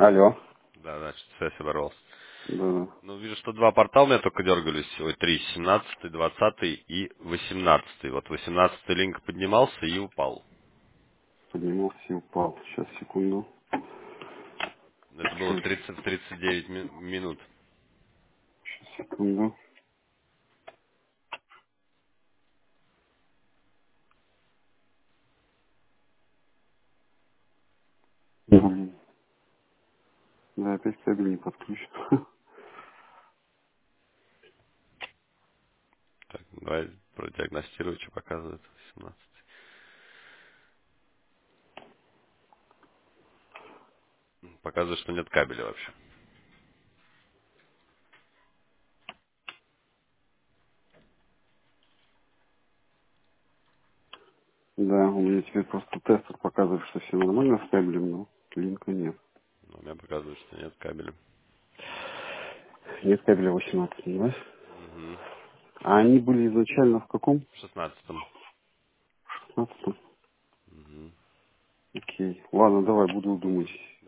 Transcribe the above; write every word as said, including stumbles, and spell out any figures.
Алло. Да, значит, связь оборвался. Да, Ну, вижу, что два портала у меня только дергались. Ой, три. семнадцатый, двадцатый и восемнадцатый. Вот восемнадцатый линк поднимался и упал. поднимался и упал. Сейчас, секунду. Это было в Сейчас, тридцать тридцать девять ми- минут. сейчас, секунду. Блин. Да, опять кабель не подключен. Так, давай продиагностирую, что показывает восемнадцать. Показывает, что нет кабеля вообще. Да, у меня теперь просто тестер показывает, что все нормально с кабелем, но линка нет. Но у меня показывает, что нет кабеля. Нет кабеля восемнадцать, да? Угу. А они были изначально в каком? В шестнадцатом. шестнадцатом. Угу. Окей. Ладно, давай, буду думать.